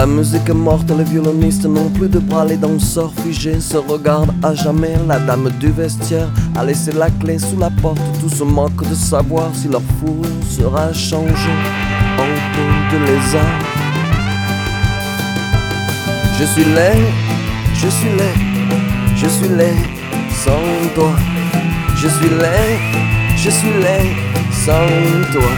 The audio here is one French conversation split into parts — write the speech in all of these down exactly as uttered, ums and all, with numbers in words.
La musique est morte, les violonistes n'ont plus de bras, les danseurs figés se regardent à jamais. La dame du vestiaire a laissé la clé sous la porte. Tous se moquent de savoir si leur fourrure sera changée en peau de lézard. Je suis laid, je suis laid, je suis laid sans toi. Je suis laid, je suis laid sans toi.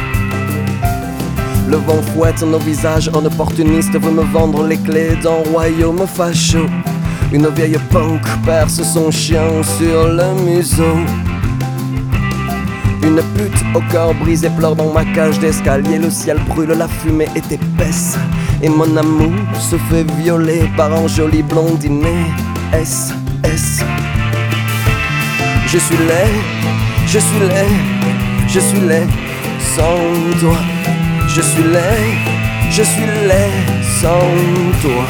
Le vent fouette nos visages, un opportuniste veut me vendre les clés d'un royaume facho. Une vieille punk perce son chien sur le museau. Une pute au cœur brisé pleure dans ma cage d'escalier. Le ciel brûle, la fumée est épaisse et mon amour se fait violer par un joli blondinet. S S. Je suis laid, je suis laid, je suis laid sans toi. Je suis laid, je suis laid sans toi.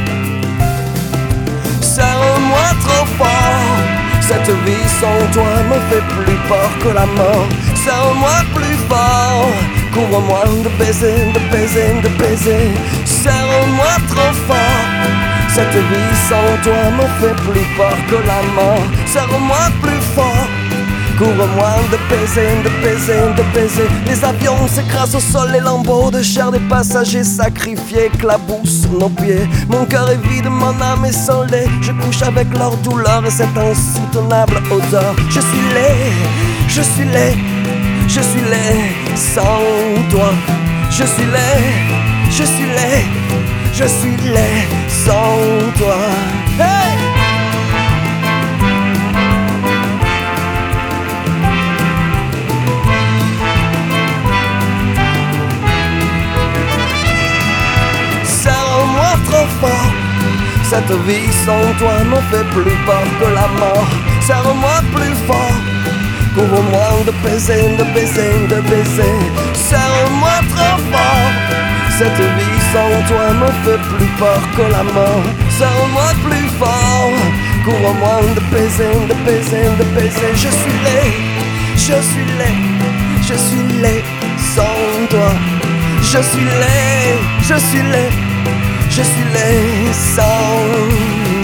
Serre-moi trop fort, cette vie sans toi me fait plus peur que la mort. Serre-moi plus fort, couvre-moi de baisers, de baisers, de baisers. Serre-moi trop fort, cette vie sans toi me fait plus peur que la mort. Serre-moi plus fort, couvre-moi de baisers, de baisers, de baisers. Les avions s'écrasent au sol, les lambeaux de chair des passagers sacrifiés éclaboussent nos pieds. Mon cœur est vide, mon âme est soldée. Je couche avec leur douleur et cette insoutenable odeur. Je suis laid, je suis laid, je suis laid sans toi. Je suis laid, je suis laid, je suis laid sans toi. Hey! Fort. Cette vie sans toi me fait plus peur que la mort. Serre-moi plus fort, couvre-moi de baisers, de baisers, de baisers. Serre-moi trop fort, cette vie sans toi me fait plus peur que la mort. Serre-moi plus fort, couvre-moi de baisers, de baisers, de baisers. Je suis laid, je suis laid, je suis laid sans toi. Je suis laid, je suis laid, je suis laid sans